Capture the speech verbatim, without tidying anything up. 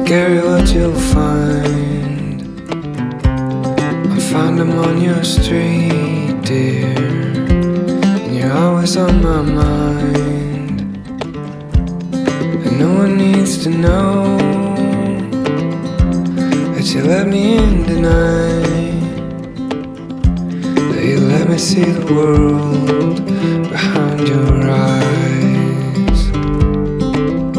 scary what you'll find. I'll find them on your street, dear, and you're always on my mind. And no one needs to know that you let me in tonight, that you let me see the world behind your eyes.